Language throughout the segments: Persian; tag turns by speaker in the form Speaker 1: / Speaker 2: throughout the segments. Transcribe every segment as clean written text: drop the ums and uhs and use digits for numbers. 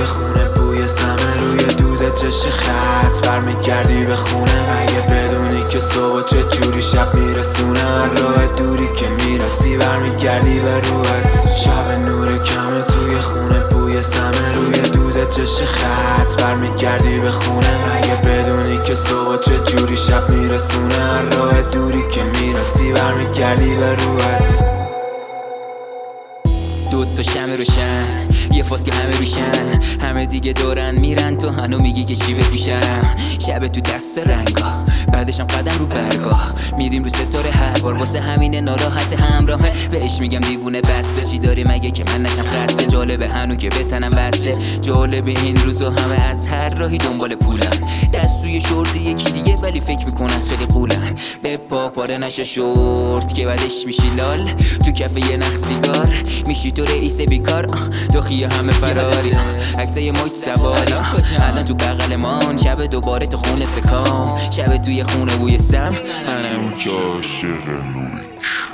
Speaker 1: توی خونه بوی سمه روی دودت چش خط برمیگردی به خونه مگه بدونی که صبح چه جوری شب میرسونه راه دوری که میرسی برمیگردی به روحت شب نور کمه توی خونه بوی سمه روی دودت چش خط برمیگردی به خونه مگه بدونی که صبح چه جوری شب میرسونه راه دوری که میرسی برمیگردی به روحت
Speaker 2: دوتا شمع روشن یه فاز که همه روشن همه دیگه دورن میرن تو هنو میگی که چی بپوشم شب تو دست رنگا بعدشم قدم رو برگاه میریم رو ستاره هر بار واسه همینه ناراحت همراهه بهش میگم دیوونه بسته چی داری مگه که من نشم خسته جالبه هنو که بتنم وصله جالبه این روزا همه از هر راهی دنبال پولن دست توی شورت یکی دیگه ولی فکر میکنن خیلی قولن به پا پاره نشه شورت که بعدش میشی لال تو کف یه نخ سیگار میشی تو رئیس بیکار تو خیه همه فراری عکسای موج سواری الان تو بغلمان شب دوباره تو خونه سکام شب توی خونه بوی سم
Speaker 3: اون که عاشق نوری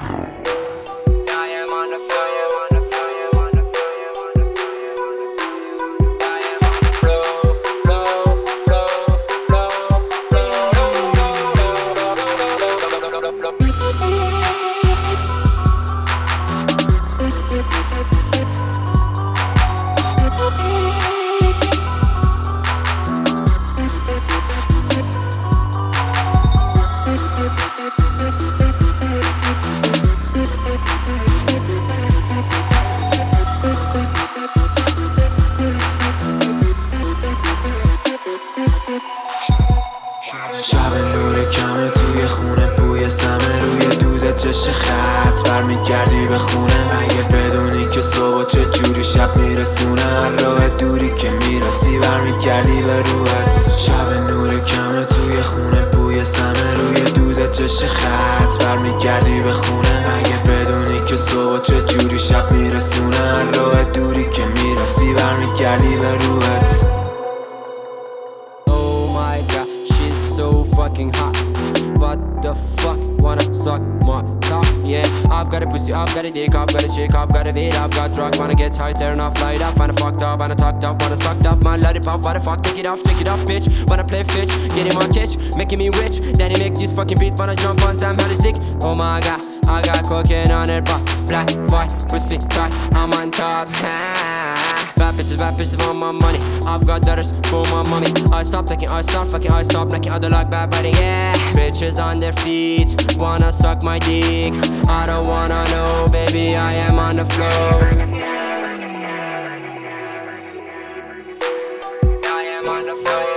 Speaker 1: شب نور کمه توی خونه بوی سمه روی دودت چش خط برمیگردی به خونه مگه بدونی که صبح چه جوری شب میرسونه راه دوری که میرسی برمیگردی به روحت شب نور کمه توی خونه بوی سمه روی دودت چش خط برمیگردی به خونه مگه بدونی که صبح چه جوری شب میرسونه راه دوری که میرسی برمیگردی به روحت
Speaker 4: So fucking hot. What the fuck? Wanna suck my cock? Yeah, I've got a pussy, I've got a dick, I've got a chick, I've got a vid, I've got drug. Wanna get high, tearing off light up, wanna fucked up, wanna tucked up, wanna sucked up, man, let it pop, what the fuck? Take it off, bitch. Wanna play fetch, get in my catch, making me rich. Daddy make this fucking beat, wanna jump on Sam, how to stick. Oh my god, I got cocaine on it, but black, white, pussy, tight, I'm on top. Bad bitches want my money. I've got daughters for my mommy. I stop taking, I start fucking, I stop knocking other like bad buddy, yeah. Bitches on their feet, wanna suck my dick. I don't wanna know, baby, I am on the floor. I am on the floor.